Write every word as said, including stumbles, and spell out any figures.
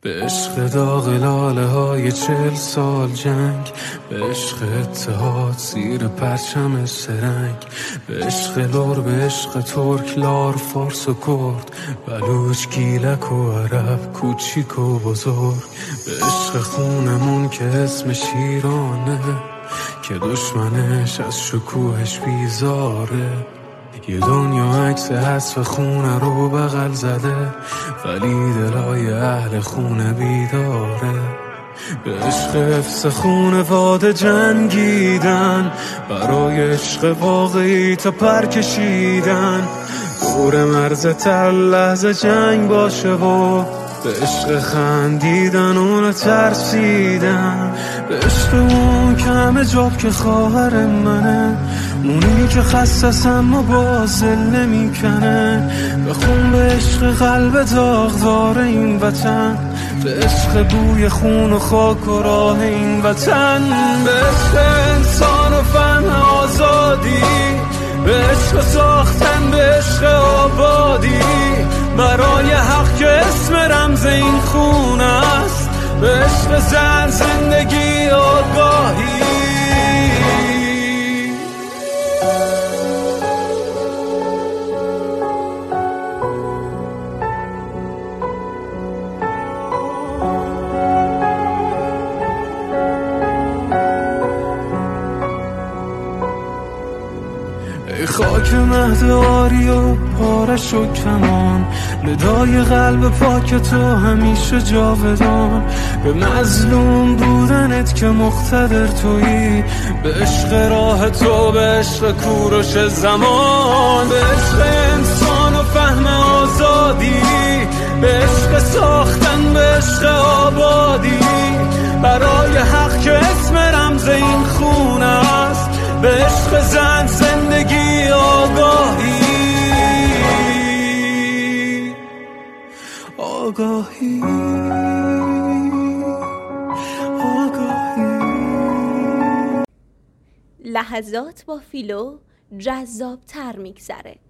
به عشق داغ لاله های چل سال جنگ، به عشق اتحاد زیر پرچم سرنگ، به عشق لور، به عشق ترک، لار، فارس و کرد، بلوچ، گیلک و عرب، کوچیک و بزرگ، به عشق خونمون که اسمش ایرانه، که دشمنش از شکوهش بیزاره. یه دنیا عکس حذف خونه رو بغل زده، ولی دلای اهل خونه بیداره. به عشق حفظ خونواده جنگیدن، برای عشق واقعی تا پر کشیدن. دور مرز تل لحظه جنگ باشه و به عشق خندیدن اون ترسیدن. به عشق اون که همه جاب که خواهر منه، اونی که خستست اما بازل نمی کنه. بخون به عشق قلب داغدار این وطن، به عشق بوی خون و خاک و راه این وطن. به عشق انسان و فهم آزادی، به عشق ساختن، به عشق آبادی، برای حق که اسم رمز این خون است. به عشق زن، زندگی، آگاهی. ای خاک مهد آری و پارش و کمان، ندای قلب پاک تو همیشه جاودان. به مظلوم بودنت که مقتدر تویی، به عشق راه تو، به عشق کوروش زمان. به عشق انسان و فهم آزادی، به عشق ساختن، به عشق آبادی، برای حق که اسم رمز این خون است. به عشق زن، زندگی، آگاهی. آگاهی آگاهی. لحظات با فیلو جذاب تر میگذره.